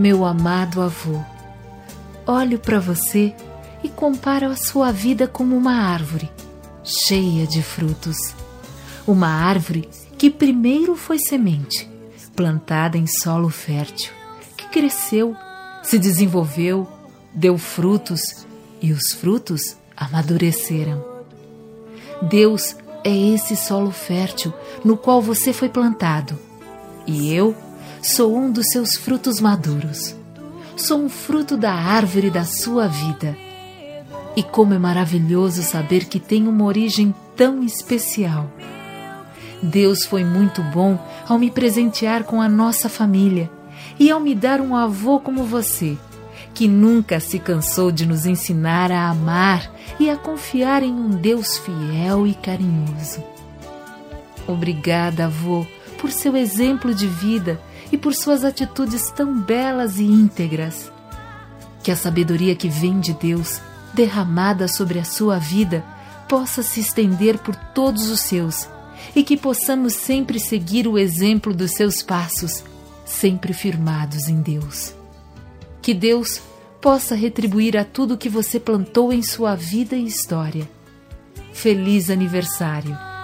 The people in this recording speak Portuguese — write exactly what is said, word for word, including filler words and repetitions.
Meu amado avô, olho para você e comparo a sua vida como uma árvore cheia de frutos. Uma árvore que primeiro foi semente, plantada em solo fértil, que cresceu, se desenvolveu, deu frutos e os frutos amadureceram. Deus é esse solo fértil no qual você foi plantado e eu sou um dos seus frutos maduros. Sou um fruto da árvore da sua vida. E como é maravilhoso saber que tem uma origem tão especial. Deus foi muito bom ao me presentear com a nossa família e ao me dar um avô como você, que nunca se cansou de nos ensinar a amar e a confiar em um Deus fiel e carinhoso. Obrigada, avô, por seu exemplo de vida e por suas atitudes tão belas e íntegras. Que a sabedoria que vem de Deus, derramada sobre a sua vida, possa se estender por todos os seus e que possamos sempre seguir o exemplo dos seus passos, sempre firmados em Deus. Que Deus possa retribuir a tudo que você plantou em sua vida e história. Feliz aniversário!